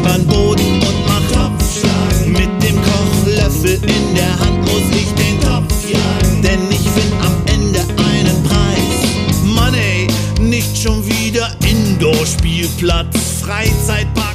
an Boden und mach Topfschlag. Mit dem Kochlöffel in der Hand muss ich den Topf jagen, denn ich will am Ende einen Preis. Mann ey, nicht schon wieder Indoor-Spielplatz, Freizeitpark